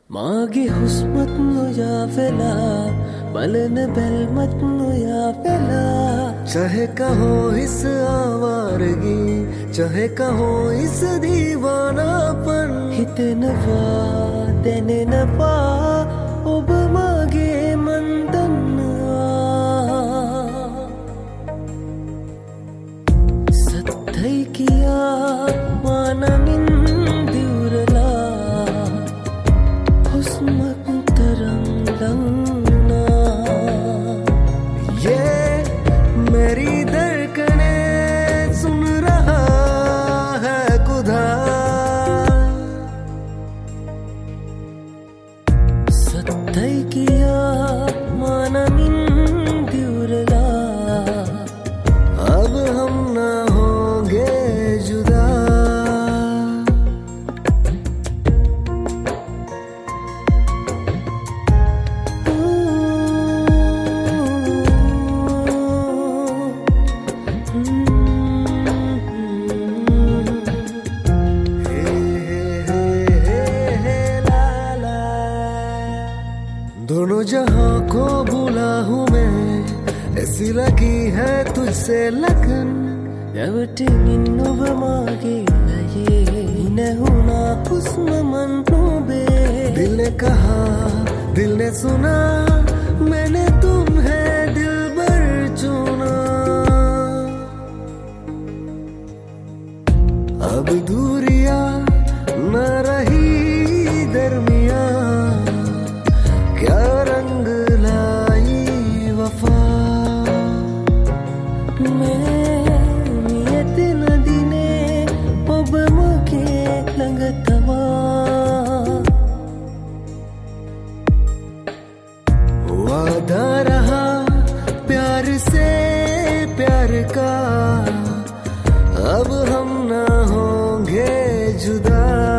Magi husmatnu yaavela balne belmatnu yaavela चाहे कहो इस आवारगी चाहे कहो इस दीवानापन hitnava denenava ob mage mandanna sathai kiya mananin diurala husmat tarang langna ये मेरी धड़कने सुन रहा है खुदा सत्य किया माना दिउरला अब हम ना होंगे जुदा दोनों जहां को भूला हूँ मैं ऐसी लगी है तुझसे लगन रवटे मिन्नुब मागे लये नहुना हुस्न मनोबे दिल ने कहा दिल ने सुना मैंने तुम्हें दिलबर चुना अब दूरियां न रही दरमिया क्या रंग लाई वफा नियत नदीने ඔබ මගේ ළඟ තමා वादा रहा प्यार से प्यार का अब हम ना होंगे जुदा